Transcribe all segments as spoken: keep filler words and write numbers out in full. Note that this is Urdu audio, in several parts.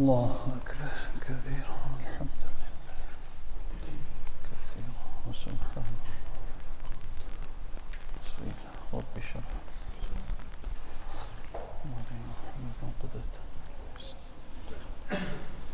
الله أكبر كبيرا والحمد لله كثيرا وسبحان الله رب اشرح صدري واحلل عقدة من لساني.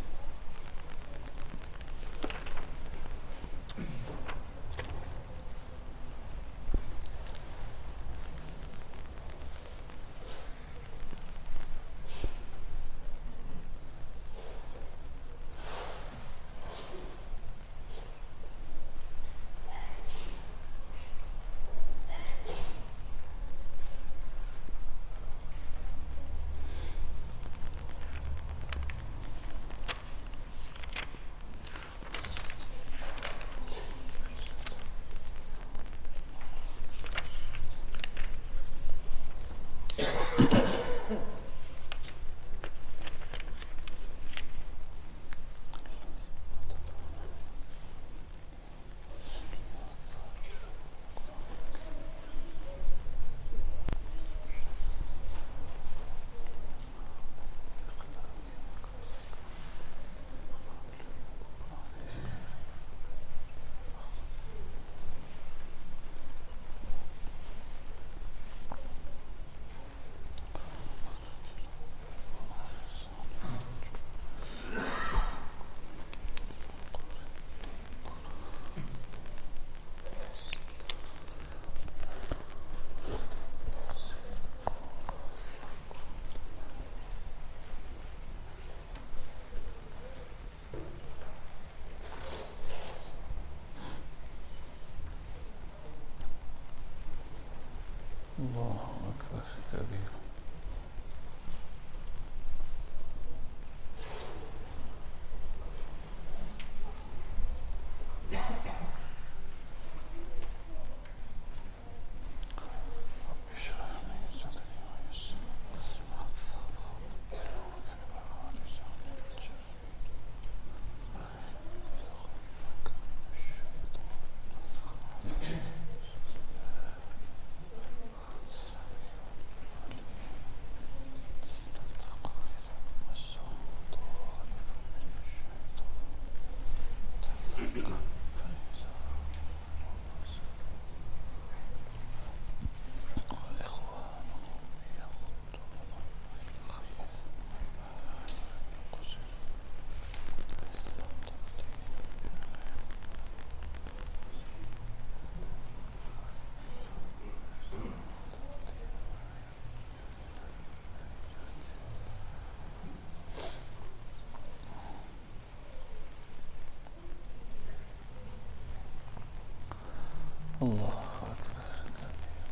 الله أكبر كبيرا الله أكبر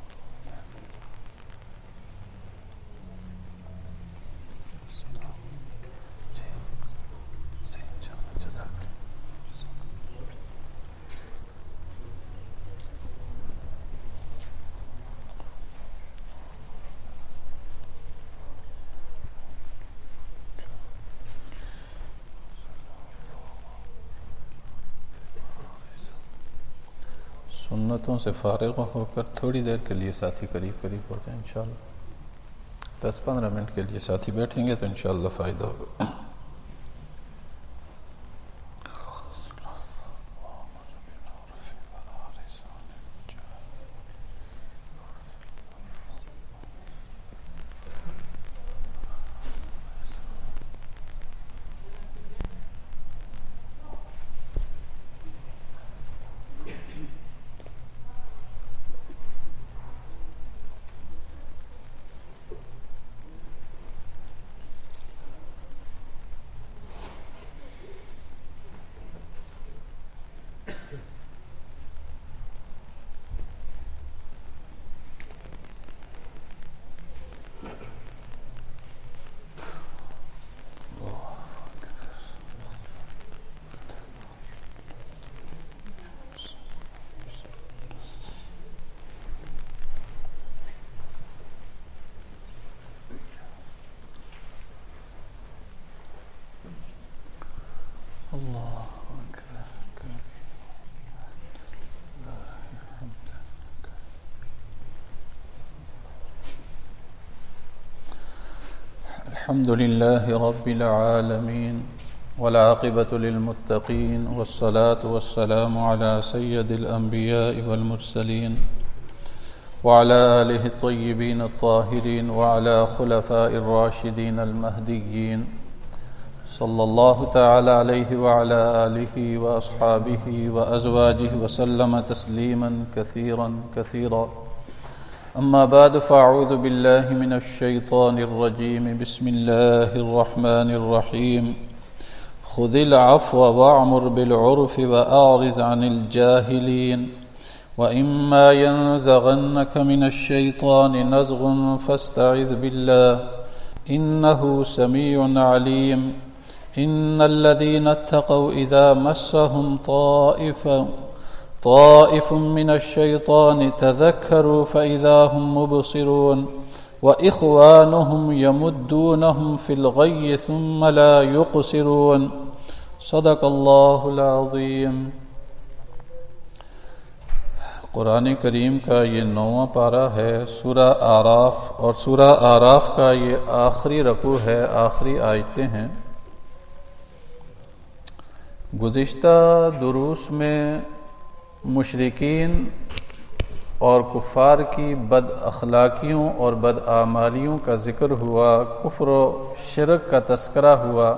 सुन्नतों से फारिग होकर थोड़ी देर के लिए साथी करीब करीब हो जाए इंशाअल्लाह। दस पंद्रह मिनट के लिए साथी बैठेंगे तो इंशाअल्लाह फ़ायदा होगा। الحمد لله رب العالمين والعاقبة للمتقين والصلاة والسلام على سيد الأنبياء والمرسلين وعلى آله الطيبين الطاهرين وعلى خلفاء الراشدين المهديين صلى الله تعالى عليه وعلى آله وأصحابه وأزواجه وسلم تسليما كثيرا كثيرا. أما بعد فأعوذ بالله من الشيطان الرجيم. بسم الله الرحمن الرحيم. خذ العفو وأمر بالعرف وأعرض عن الجاهلين وإما ينزغنك من الشيطان نزغ فاستعذ بالله إنه سميع عليم. إن الذين اتقوا إذا مسهم طائف طائف من الشيطان تذكروا فإذا هم مبصرون وإخوانهم يمدونهم في الغي ثم لا يقصرون. صدق اللہ العظیم. قرآن کریم کا یہ نواں پارہ ہے سورہ اعراف، اور سورہ اعراف کا یہ آخری رکوع ہے، آخری آیتیں ہیں. گزشتہ دروس میں مشرکین اور کفار کی بد اخلاقیوں اور بد اعمالیوں کا ذکر ہوا، کفر و شرک کا تذکرہ ہوا.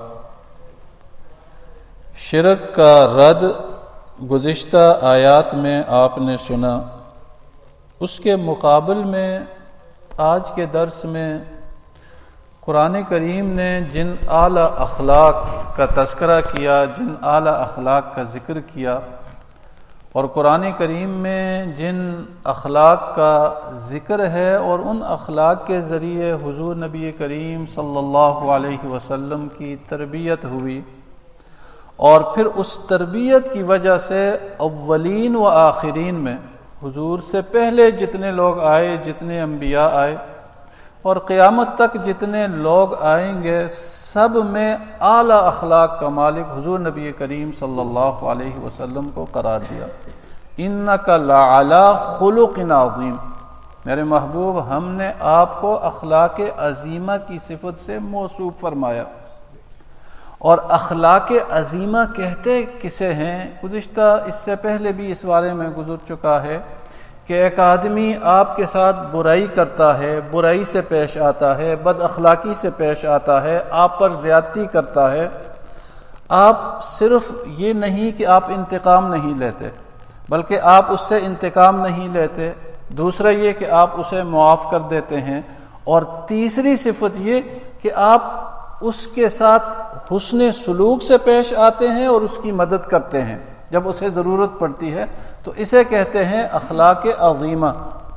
شرک کا رد گزشتہ آیات میں آپ نے سنا. اس کے مقابل میں آج کے درس میں قرآن کریم نے جن اعلیٰ اخلاق کا تذکرہ کیا، جن اعلیٰ اخلاق کا ذکر کیا، اور قرآن کریم میں جن اخلاق کا ذکر ہے اور ان اخلاق کے ذریعے حضور نبی کریم صلی اللہ علیہ وسلم کی تربیت ہوئی، اور پھر اس تربیت کی وجہ سے اولین و آخرین میں حضور سے پہلے جتنے لوگ آئے، جتنے انبیاء آئے اور قیامت تک جتنے لوگ آئیں گے، سب میں اعلیٰ اخلاق کا مالک حضور نبی کریم صلی اللہ علیہ وسلم کو قرار دیا. انک لعلی خلق عظیم، میرے محبوب ہم نے آپ کو اخلاق عظیمہ کی صفت سے موصوف فرمایا. اور اخلاق عظیمہ کہتے کسے ہیں؟ گزشتہ اس سے پہلے بھی اس بارے میں گزر چکا ہے کہ ایک آدمی آپ کے ساتھ برائی کرتا ہے، برائی سے پیش آتا ہے، بد اخلاقی سے پیش آتا ہے، آپ پر زیادتی کرتا ہے. آپ صرف یہ نہیں کہ آپ انتقام نہیں لیتے، بلکہ آپ اس سے انتقام نہیں لیتے، دوسرا یہ کہ آپ اسے معاف کر دیتے ہیں، اور تیسری صفت یہ کہ آپ اس کے ساتھ حسن سلوک سے پیش آتے ہیں اور اس کی مدد کرتے ہیں جب اسے ضرورت پڑتی ہے. تو اسے کہتے ہیں اخلاق عظیمہ.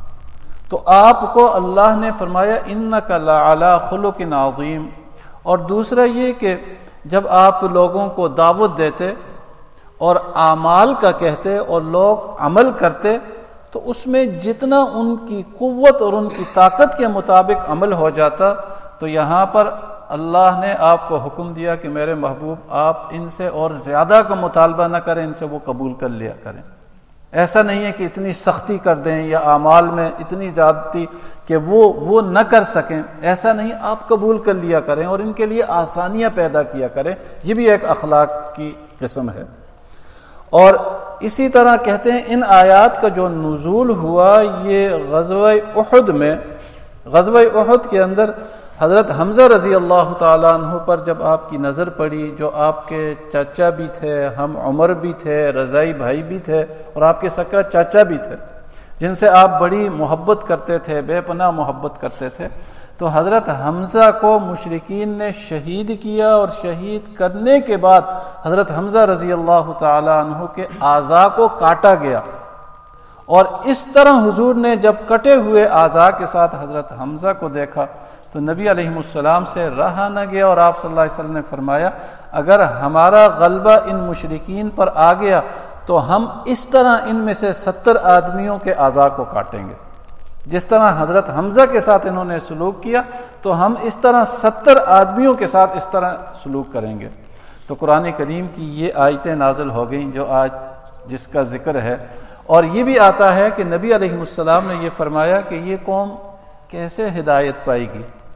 تو آپ کو اللہ نے فرمایا انک لعلی خلق عظیم. اور دوسرا یہ کہ جب آپ لوگوں کو دعوت دیتے اور اعمال کا کہتے اور لوگ عمل کرتے، تو اس میں جتنا ان کی قوت اور ان کی طاقت کے مطابق عمل ہو جاتا، تو یہاں پر اللہ نے آپ کو حکم دیا کہ میرے محبوب آپ ان سے اور زیادہ کا مطالبہ نہ کریں، ان سے وہ قبول کر لیا کریں. ایسا نہیں ہے کہ اتنی سختی کر دیں یا اعمال میں اتنی زیادتی کہ وہ وہ نہ کر سکیں، ایسا نہیں، آپ قبول کر لیا کریں اور ان کے لیے آسانیاں پیدا کیا کریں. یہ بھی ایک اخلاق کی قسم ہے. اور اسی طرح کہتے ہیں ان آیات کا جو نزول ہوا یہ غزوہ احد میں، غزوہ احد کے اندر حضرت حمزہ رضی اللہ تعالیٰ عنہ پر جب آپ کی نظر پڑی، جو آپ کے چاچا بھی تھے، ہم عمر بھی تھے، رضائی بھائی بھی تھے، اور آپ کے سکا چاچا بھی تھے، جن سے آپ بڑی محبت کرتے تھے، بے پناہ محبت کرتے تھے. تو حضرت حمزہ کو مشرکین نے شہید کیا، اور شہید کرنے کے بعد حضرت حمزہ رضی اللہ تعالیٰ عنہ کے اعضاء کو کاٹا گیا. اور اس طرح حضور نے جب کٹے ہوئے اعضاء کے ساتھ حضرت حمزہ کو دیکھا تو نبی علیہ السلام سے رہا نہ گیا، اور آپ صلی اللہ علیہ وسلم نے فرمایا اگر ہمارا غلبہ ان مشرکین پر آ گیا تو ہم اس طرح ان میں سے ستر آدمیوں کے اعضاء کو کاٹیں گے. جس طرح حضرت حمزہ کے ساتھ انہوں نے سلوک کیا تو ہم اس طرح ستر آدمیوں کے ساتھ اس طرح سلوک کریں گے. تو قرآن کریم کی یہ آیتیں نازل ہو گئیں جو آج جس کا ذکر ہے. اور یہ بھی آتا ہے کہ نبی علیہ السلام نے یہ فرمایا کہ یہ قوم کیسے ہدایت پائے گی.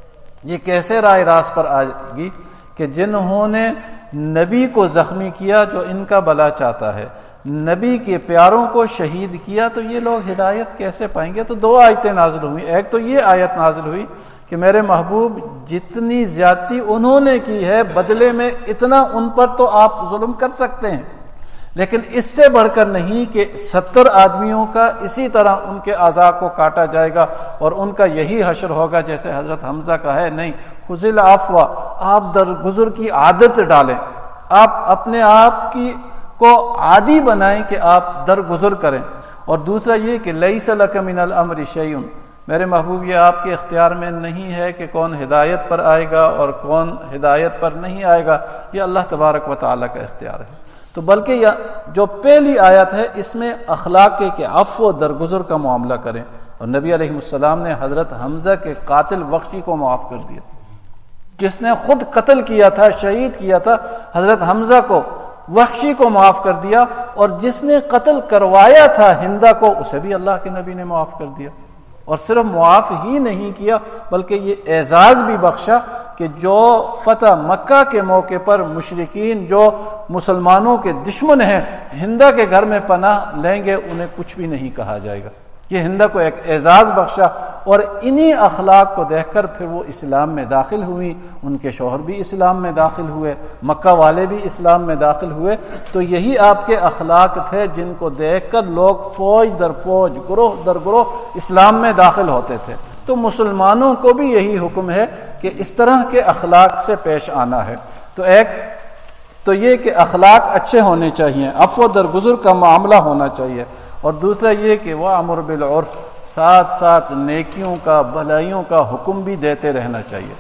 یہ کیسے رائے راست پر آئے گی کہ جنہوں نے نبی کو زخمی کیا جو ان کا بھلا چاہتا ہے، نبی کے پیاروں کو شہید کیا، تو یہ لوگ ہدایت کیسے پائیں گے؟ تو دو آیتیں نازل ہوئی. ایک تو یہ آیت نازل ہوئی کہ میرے محبوب جتنی زیادتی انہوں نے کی ہے بدلے میں اتنا ان پر تو آپ ظلم کر سکتے ہیں، لیکن اس سے بڑھ کر نہیں کہ ستر آدمیوں کا اسی طرح ان کے اعضاء کو کاٹا جائے گا اور ان کا یہی حشر ہوگا جیسے حضرت حمزہ کا ہے. نہیں، خذ العفو، آپ درگزر کی عادت ڈالیں، آپ اپنے آپ کی کو عادی بنائیں کہ آپ درگزر کریں. اور دوسرا یہ کہ لیس لک من الامر شیء، میرے محبوب یہ آپ کے اختیار میں نہیں ہے کہ کون ہدایت پر آئے گا اور کون ہدایت پر نہیں آئے گا، یہ اللہ تبارک و تعالیٰ کا اختیار ہے. تو بلکہ یہ جو پہلی آیت ہے اس میں اخلاق کے کہ عفو و درگزر کا معاملہ کریں، اور نبی علیہ السلام نے حضرت حمزہ کے قاتل وحشی کو معاف کر دیا، جس نے خود قتل کیا تھا، شہید کیا تھا حضرت حمزہ کو، وحشی کو معاف کر دیا، اور جس نے قتل کروایا تھا ہندہ کو، اسے بھی اللہ کے نبی نے معاف کر دیا. اور صرف معاف ہی نہیں کیا بلکہ یہ اعزاز بھی بخشا کہ جو فتح مکہ کے موقع پر مشرکین جو مسلمانوں کے دشمن ہیں ہندہ کے گھر میں پناہ لیں گے، انہیں کچھ بھی نہیں کہا جائے گا. یہ ہندہ کو ایک اعزاز بخشا، اور انہی اخلاق کو دیکھ کر پھر وہ اسلام میں داخل ہوئی، ان کے شوہر بھی اسلام میں داخل ہوئے، مکہ والے بھی اسلام میں داخل ہوئے. تو یہی آپ کے اخلاق تھے جن کو دیکھ کر لوگ فوج در فوج، گروہ در گروہ اسلام میں داخل ہوتے تھے. تو مسلمانوں کو بھی یہی حکم ہے کہ اس طرح کے اخلاق سے پیش آنا ہے. تو ایک تو یہ کہ اخلاق اچھے ہونے چاہیے، عفو درگزر کا معاملہ ہونا چاہیے، اور دوسرا یہ کہ وَأْمُرْ بِالْعُرْفِ، ساتھ ساتھ نیکیوں کا، بھلائیوں کا حکم بھی دیتے رہنا چاہیے.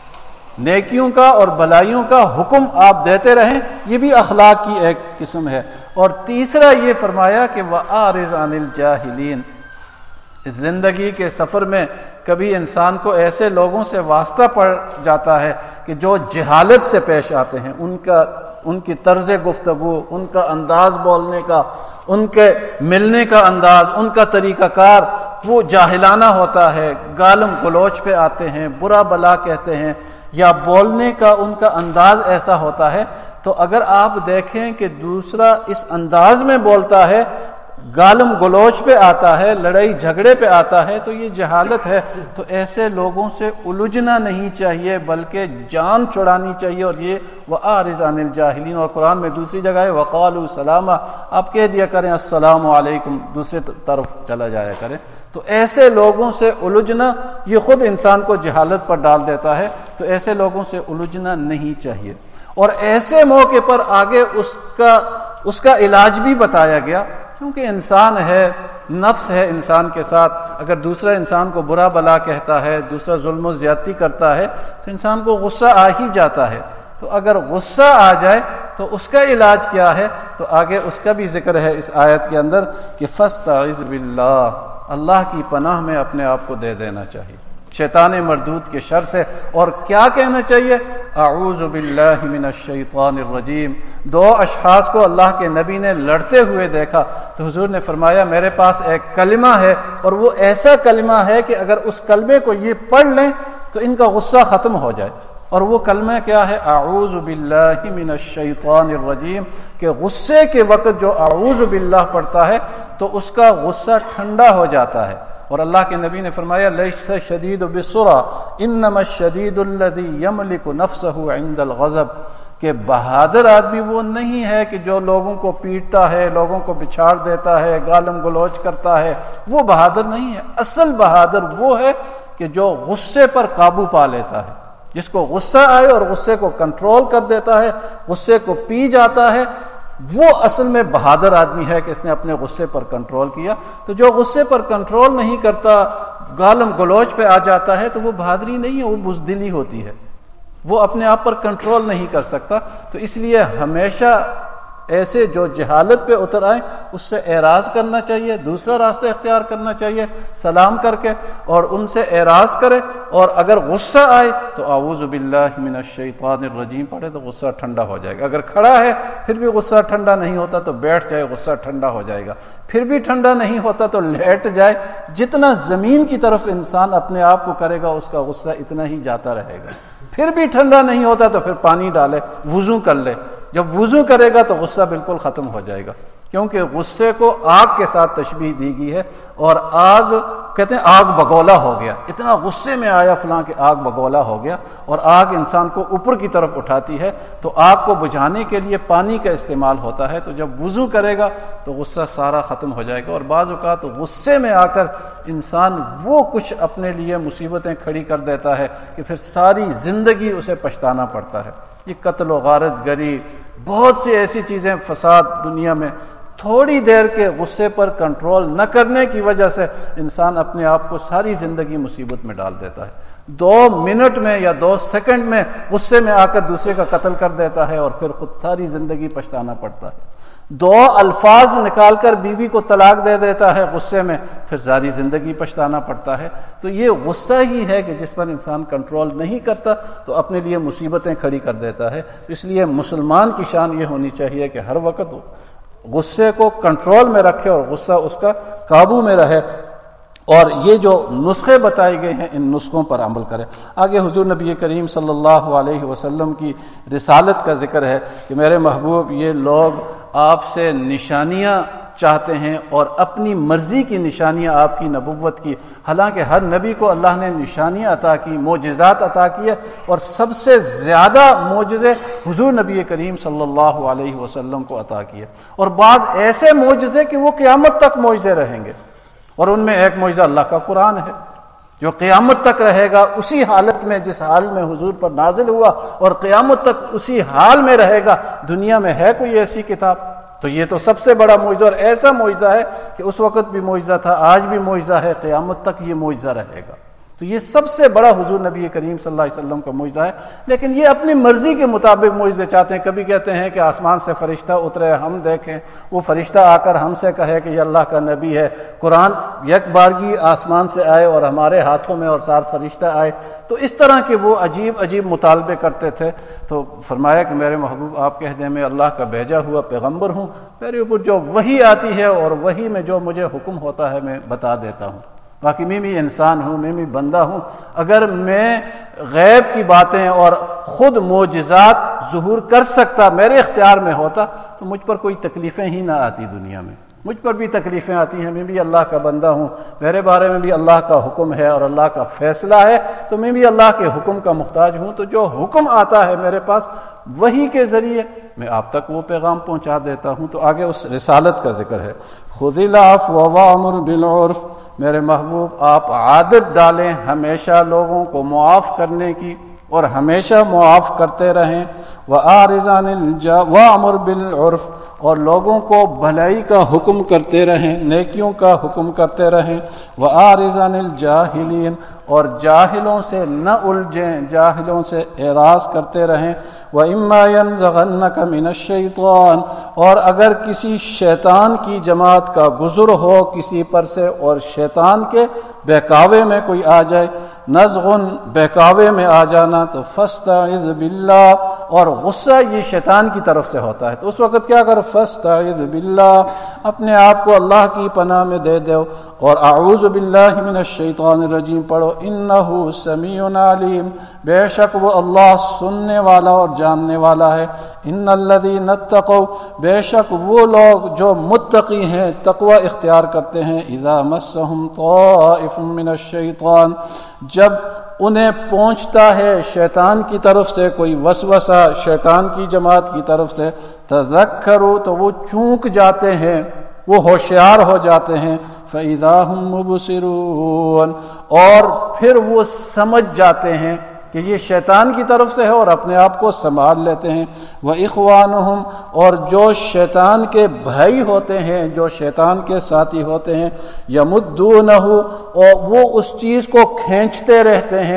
نیکیوں کا اور بھلائیوں کا حکم آپ دیتے رہیں، یہ بھی اخلاق کی ایک قسم ہے. اور تیسرا یہ فرمایا کہ وَأَعْرِضْ عَنِ الْجَاهِلِينَ، اس زندگی کے سفر میں کبھی انسان کو ایسے لوگوں سے واسطہ پڑ جاتا ہے کہ جو جہالت سے پیش آتے ہیں، ان کا ان کی طرز گفتگو، ان کا انداز بولنے کا، ان کے ملنے کا انداز، ان کا طریقہ کار وہ جاہلانہ ہوتا ہے، گالم گلوچ پہ آتے ہیں، برا بلا کہتے ہیں، یا بولنے کا ان کا انداز ایسا ہوتا ہے. تو اگر آپ دیکھیں کہ دوسرا اس انداز میں بولتا ہے، گالم گلوچ پہ آتا ہے، لڑائی جھگڑے پہ آتا ہے، تو یہ جہالت ہے. تو ایسے لوگوں سے الجھنا نہیں چاہیے بلکہ جان چھڑانی چاہیے. اور یہ وَأَعْرِضْ عَنِ الْجَاهِلِينَ، اور قرآن میں دوسری جگہ ہے وَقَالُوا سَلَامًا، آپ کہہ دیا کریں السلام علیکم، دوسرے طرف چلا جایا کریں. تو ایسے لوگوں سے الجھنا یہ خود انسان کو جہالت پر ڈال دیتا ہے. تو ایسے لوگوں سے الجھنا نہیں چاہیے. اور ایسے موقع پر آگے اس کا اس کا علاج بھی بتایا گیا، کیونکہ انسان ہے، نفس ہے انسان کے ساتھ. اگر دوسرا انسان کو برا بلا کہتا ہے، دوسرا ظلم و زیادتی کرتا ہے، تو انسان کو غصہ آ ہی جاتا ہے. تو اگر غصہ آ جائے تو اس کا علاج کیا ہے؟ تو آگے اس کا بھی ذکر ہے اس آیت کے اندر کہ فاستعذ باللہ، اللہ کی پناہ میں اپنے آپ کو دے دینا چاہیے شیطان مردود کے شر سے. اور کیا کہنا چاہیے؟ اعوذ باللہ من الشیطان الرجیم. دو اشخاص کو اللہ کے نبی نے لڑتے ہوئے دیکھا تو حضور نے فرمایا میرے پاس ایک کلمہ ہے، اور وہ ایسا کلمہ ہے کہ اگر اس کلمے کو یہ پڑھ لیں تو ان کا غصہ ختم ہو جائے. اور وہ کلمہ کیا ہے؟ اعوذ باللہ من الشیطان الرجیم. کہ غصے کے وقت جو اعوذ باللہ پڑھتا ہے تو اس کا غصہ ٹھنڈا ہو جاتا ہے. اور اللہ کے نبی نے فرمایا لیس شدید بالسرعہ انما الشدید الذی یملک نفسہ عند الغضب. کہ بہادر آدمی وہ نہیں ہے کہ جو لوگوں کو پیٹتا ہے، لوگوں کو بچھاڑ دیتا ہے، گالم گلوچ کرتا ہے، وہ بہادر نہیں ہے. اصل بہادر وہ ہے کہ جو غصے پر قابو پا لیتا ہے، جس کو غصہ آئے اور غصے کو کنٹرول کر دیتا ہے، غصے کو پی جاتا ہے. وہ اصل میں بہادر آدمی ہے کہ اس نے اپنے غصے پر کنٹرول کیا. تو جو غصے پر کنٹرول نہیں کرتا، گالم گلوچ پہ آ جاتا ہے، تو وہ بہادری نہیں ہے، وہ بزدلی ہوتی ہے. وہ اپنے آپ پر کنٹرول نہیں کر سکتا. تو اس لیے ہمیشہ ایسے جو جہالت پہ اتر آئیں اس سے اعراض کرنا چاہیے، دوسرا راستہ اختیار کرنا چاہیے سلام کر کے، اور ان سے اعراض کرے، اور اگر غصہ آئے تو اعوذ باللہ من الشیطان الرجیم پڑھے تو غصہ ٹھنڈا ہو جائے گا۔ اگر کھڑا ہے پھر بھی غصہ ٹھنڈا نہیں ہوتا تو بیٹھ جائے، غصہ ٹھنڈا ہو جائے گا، پھر بھی ٹھنڈا نہیں ہوتا تو لیٹ جائے۔ جتنا زمین کی طرف انسان اپنے آپ کو کرے گا اس کا غصہ اتنا ہی جاتا رہے گا، پھر بھی ٹھنڈا نہیں ہوتا تو پھر پانی ڈالے، وضو کر لے، جب وضو کرے گا تو غصہ بالکل ختم ہو جائے گا، کیونکہ غصے کو آگ کے ساتھ تشبیہ دی گئی ہے، اور آگ کہتے ہیں آگ بگولا ہو گیا، اتنا غصے میں آیا فلاں کہ آگ بگولا ہو گیا، اور آگ انسان کو اوپر کی طرف اٹھاتی ہے، تو آگ کو بجھانے کے لیے پانی کا استعمال ہوتا ہے، تو جب وضو کرے گا تو غصہ سارا ختم ہو جائے گا۔ اور بعض اوقات غصے میں آ کر انسان وہ کچھ اپنے لیے مصیبتیں کھڑی کر دیتا ہے کہ پھر ساری زندگی اسے پچھتانا پڑتا ہے۔ یہ قتل و غارت گری، بہت سی ایسی چیزیں فساد دنیا میں، تھوڑی دیر کے غصے پر کنٹرول نہ کرنے کی وجہ سے انسان اپنے آپ کو ساری زندگی مصیبت میں ڈال دیتا ہے۔ دو منٹ میں یا دو سیکنڈ میں غصے میں آ کر دوسرے کا قتل کر دیتا ہے اور پھر خود ساری زندگی پچھتانا پڑتا ہے۔ دو الفاظ نکال کر بیوی کو طلاق دے دیتا ہے غصے میں، پھر ساری زندگی پچھتانا پڑتا ہے۔ تو یہ غصہ ہی ہے کہ جس پر انسان کنٹرول نہیں کرتا تو اپنے لیے مصیبتیں کھڑی کر دیتا ہے۔ اس لیے مسلمان کی شان یہ ہونی چاہیے کہ ہر وقت غصے کو کنٹرول میں رکھے اور غصہ اس کا قابو میں رہے، اور یہ جو نسخے بتائے گئے ہیں ان نسخوں پر عمل کرے۔ آگے حضور نبی کریم صلی اللہ علیہ وسلم کی رسالت کا ذکر ہے کہ میرے محبوب یہ لوگ آپ سے نشانیاں چاہتے ہیں اور اپنی مرضی کی نشانیاں آپ کی نبوت کی، حالانکہ ہر نبی کو اللہ نے نشانیاں عطا کی، معجزات عطا کیے، اور سب سے زیادہ معجزے حضور نبی کریم صلی اللہ علیہ وسلم کو عطا کیے، اور بعض ایسے معجزے کہ وہ قیامت تک معجزے رہیں گے، اور ان میں ایک معجزہ اللہ کا قرآن ہے جو قیامت تک رہے گا، اسی حالت میں جس حال میں حضور پر نازل ہوا، اور قیامت تک اسی حال میں رہے گا۔ دنیا میں ہے کوئی ایسی کتاب؟ تو یہ تو سب سے بڑا معجزہ، اور ایسا معجزہ ہے کہ اس وقت بھی معجزہ تھا، آج بھی معجزہ ہے، قیامت تک یہ معجزہ رہے گا۔ تو یہ سب سے بڑا حضور نبی کریم صلی اللہ علیہ وسلم کا معجزہ ہے، لیکن یہ اپنی مرضی کے مطابق معجزے چاہتے ہیں۔ کبھی کہتے ہیں کہ آسمان سے فرشتہ اترے ہم دیکھیں، وہ فرشتہ آ کر ہم سے کہے کہ یہ اللہ کا نبی ہے، قرآن یک بارگی آسمان سے آئے اور ہمارے ہاتھوں میں اور ساتھ فرشتہ آئے، تو اس طرح کے وہ عجیب عجیب مطالبے کرتے تھے۔ تو فرمایا کہ میرے محبوب آپ کہہ دیں میں اللہ کا بھیجا ہوا پیغمبر ہوں، میرے اوپر جو وحی آتی ہے اور وحی میں جو مجھے حکم ہوتا ہے میں بتا دیتا ہوں، باقی میں بھی انسان ہوں، میں بھی بندہ ہوں۔ اگر میں غیب کی باتیں اور خود معجزات ظہور کر سکتا، میرے اختیار میں ہوتا، تو مجھ پر کوئی تکلیفیں ہی نہ آتی دنیا میں۔ مجھ پر بھی تکلیفیں آتی ہیں، میں بھی اللہ کا بندہ ہوں، میرے بارے میں بھی اللہ کا حکم ہے اور اللہ کا فیصلہ ہے، تو میں بھی اللہ کے حکم کا محتاج ہوں۔ تو جو حکم آتا ہے میرے پاس وحی کے ذریعے میں آپ تک وہ پیغام پہنچا دیتا ہوں۔ تو آگے اس رسالت کا ذکر ہے، خذ العفو وامر بالعرف، میرے محبوب آپ عادت ڈالیں ہمیشہ لوگوں کو معاف کرنے کی اور ہمیشہ معاف کرتے رہیں، وَأَعْرِضْ عَنِ الْجَا وَأْمُرْ بِالْعُرْفِ، اور لوگوں کو بھلائی کا حکم کرتے رہیں، نیکیوں کا حکم کرتے رہیں، وَأَعْرِضْ عَنِ الْجَاهِلِينَ، اور جاہلوں سے نہ الجھیں، جاہلوں سے اعراض کرتے رہیں، وَإِمَّا يَنزَغَنَّكَ مِنَ الشَّيْطَانِ، اور اگر کسی شیطان کی جماعت کا گزر ہو کسی پر سے اور شیطان کے بہکاوے میں کوئی آ جائے، نزغن بہکاوے میں آ جانا، تو فاستعذ باللہ، اور غصہ یہ شیطان کی طرف سے ہوتا ہے، تو اس وقت کیا کر، فاستعذ باللہ، اپنے آپ کو اللہ کی پناہ میں دے دو، اور اعوذ باللہ من الشیطان الرجیم پڑھو، انہ سمیع علیم، بے شک وہ اللہ سننے والا اور جاننے والا ہے، ان الذین اتقوا، بے شک وہ لوگ جو متقی ہیں، تقوی اختیار کرتے ہیں، اذا مسہم طائف من الشیطان، جب انہیں پہنچتا ہے شیطان کی طرف سے کوئی وسوسہ، شیطان کی جماعت کی طرف سے، تذکروا، تو وہ چونک جاتے ہیں، وہ ہوشیار ہو جاتے ہیں، فَإِذَا هُمْ مُبْصِرُونَ، اور پھر وہ سمجھ جاتے ہیں کہ یہ شیطان کی طرف سے ہے اور اپنے آپ کو سنبھال لیتے ہیں، وَإِخْوَانُهُمْ، اور جو شیطان کے بھائی ہوتے ہیں، جو شیطان کے ساتھی ہوتے ہیں، يَمُدُّونَهُ، اور وہ اس چیز کو کھینچتے رہتے ہیں،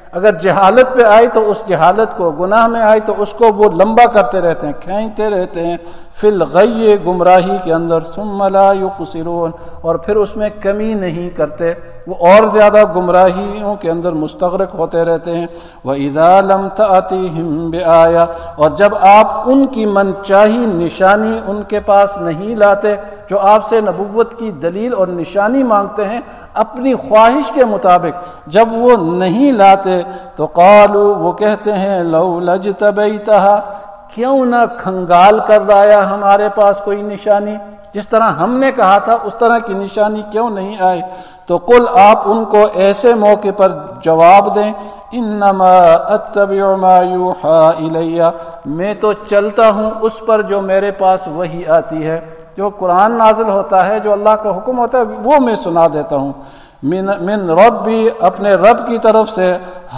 اگر جہالت پہ آئی تو اس جہالت کو، گناہ میں آئی تو اس کو وہ لمبا کرتے رہتے ہیں، کھینچتے رہتے ہیں، فی الغی گمراہی کے اندر، ثم لا یقصرون اور پھر اس میں کمی نہیں کرتے، وہ اور زیادہ گمراہیوں کے اندر مستغرق ہوتے رہتے ہیں۔ وَإِذَا لَمْ تَأْتِهِمْ بِآیَةٍ اور جب آپ ان کی من چاہی نشانی ان کے پاس نہیں لاتے، جو آپ سے نبوت کی دلیل اور نشانی مانگتے ہیں اپنی خواہش کے مطابق، جب وہ نہیں لاتے تو قالوا وہ کہتے ہیں لَوْلَا اجْتَبَيْتَهَا کیوں نہ کھنگال کر لایا ہمارے پاس کوئی نشانی، جس طرح ہم نے کہا تھا اس طرح کی نشانی کیوں نہیں آئی۔ تو قل آپ ان کو ایسے موقع پر جواب دیں انما اتبع ما یوحى الی میں تو چلتا ہوں اس پر جو میرے پاس وحی آتی ہے، جو قرآن نازل ہوتا ہے، جو اللہ کا حکم ہوتا ہے وہ میں سنا دیتا ہوں، من من ربی اپنے رب کی طرف سے،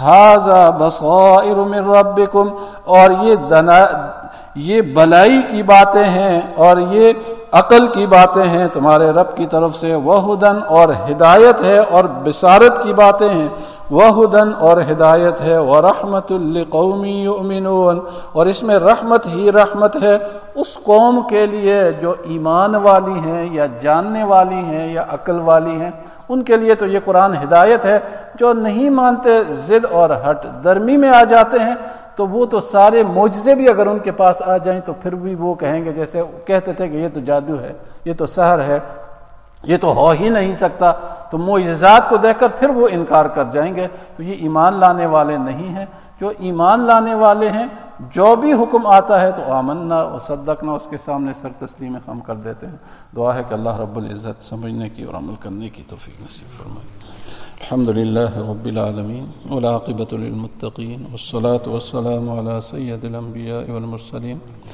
ھذا بصائر من ربکم اور یہ دنا یہ بلائی کی باتیں ہیں اور یہ عقل کی باتیں ہیں تمہارے رب کی طرف سے، وہدن اور ہدایت ہے اور بشارت کی باتیں ہیں، وہدن اور ہدایت ہے، ورحمت لقوم یؤمنون اور اس میں رحمت ہی رحمت ہے اس قوم کے لیے جو ایمان والی ہیں یا جاننے والی ہیں یا عقل والی ہیں، ان کے لیے تو یہ قرآن ہدایت ہے۔ جو نہیں مانتے، ضد اور ہٹ درمی میں آ جاتے ہیں، تو وہ تو سارے معجزے بھی اگر ان کے پاس آ جائیں تو پھر بھی وہ کہیں گے، جیسے کہتے تھے کہ یہ تو جادو ہے، یہ تو سحر ہے، یہ تو ہو ہی نہیں سکتا، تو معجزات کو دیکھ کر پھر وہ انکار کر جائیں گے۔ تو یہ ایمان لانے والے نہیں ہیں۔ جو ایمان لانے والے ہیں جو بھی حکم آتا ہے تو آمنا و صدقنا اس کے سامنے سر تسلیم خم کر دیتے ہیں۔ دعا ہے کہ اللہ رب العزت سمجھنے کی اور عمل کرنے کی توفیق نصیب فرمائے۔ الحمد للہ رب العالمین والعاقبۃ للمتقین والصلاة والسلام علی سید الانبیاء والمرسلین۔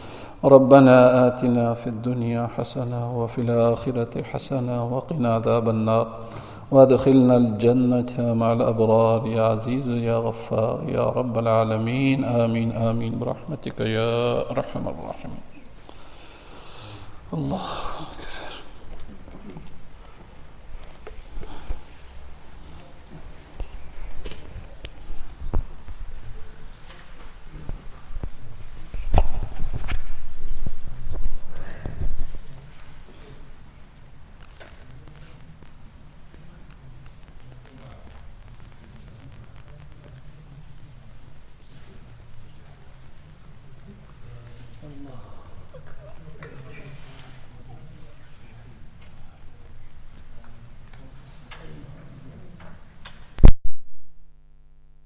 ربنا آتنا في الدنيا حسنة وفي الآخرة حسنة وقنا عذاب النار وادخلنا الجنة مع الأبرار يا عزيز يا غفار يا رب العالمين آمين آمين برحمتك يا أرحم الراحمين۔ الله